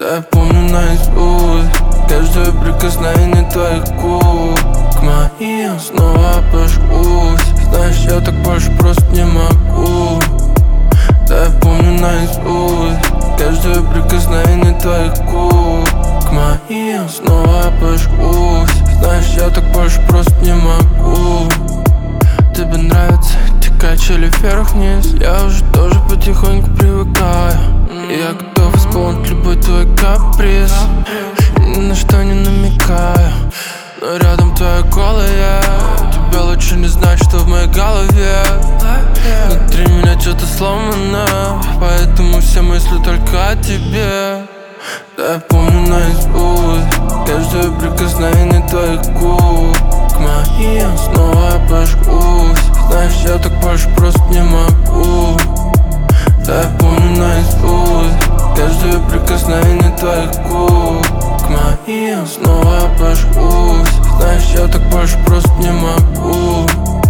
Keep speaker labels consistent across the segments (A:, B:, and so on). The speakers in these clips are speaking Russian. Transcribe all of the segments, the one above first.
A: Да я помню наизусть каждое прикосновение твоих губ к моим. Снова обожгусь. Знаешь, я так больше просто не могу. Да я помню наизусть каждое прикосновение твоих губ к моим. Снова обожгусь. Знаешь, я так больше просто не могу. Тебе нравится эти качели вверх-вниз? Я уже тоже потихоньку привыкаю. Я готов исполнить любой твой каприз, ни на что не намекаю. Но рядом твоя голая. Тебе лучше не знать, что в моей голове. Внутри меня что-то сломано, поэтому все мысли только о тебе. Да я помню наизусть каждое прикосновение твоих губ к моим. Снова обожгусь. Знаешь, я так больше просто не могу. Да я помню наизусть каждое прикосновение твоих губ к моим. Снова обожгусь. Знаешь, я так больше просто не могу.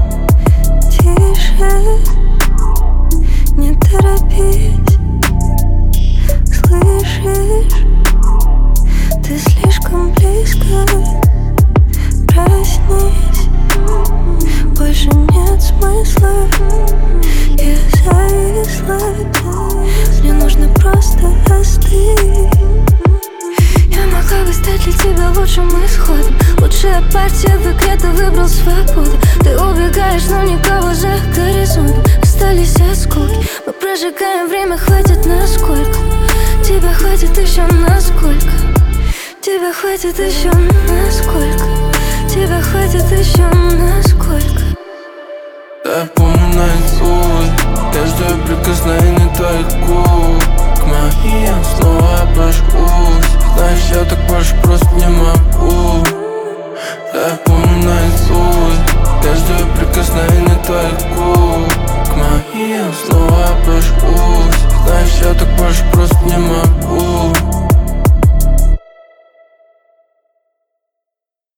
B: Тише, не торопись. Слышишь, ты слишком близко. Проснись, больше нет смысла. Я зависла, мне нужно просто остыть. Я могла бы стать для тебя лучшим исходом. Лучшая партия в игре, ты выбрал свободу. Ты убегаешь, но никого за горизонтом. Остались от скуки, мы прожигаем время, хватит на сколько. Тебя хватит еще на сколько. Тебя хватит еще на сколько. Тебя хватит еще на сколько.
A: Да я помню наизусть каждое прикосновение твоих губ к моим. Снова обожгусь. Знаешь, я так больше просто не могу. Да я помню наизусть каждое прикосновение твоих губ к моим.